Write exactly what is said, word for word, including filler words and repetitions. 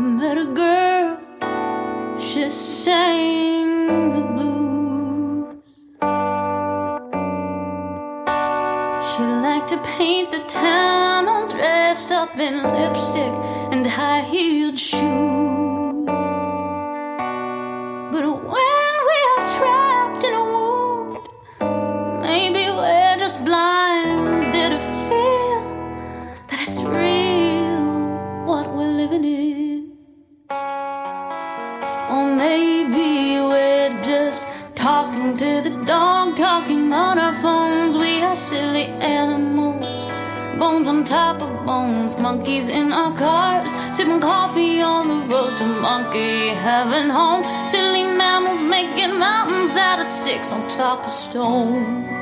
met a girl, she sang the blues. She liked to paint the town all dressed up in lipstick and high-heeled shoes. But when we are trapped in a wound, maybe we're just blinded to feel that it's real what we're living in. Or maybe we're just talking to the dog, talking on our phones. We are silly animals, bones on top of bones, monkeys in our cars, sipping coffee on the road to monkey heaven home. Silly mammals making mountains out of sticks on top of stones.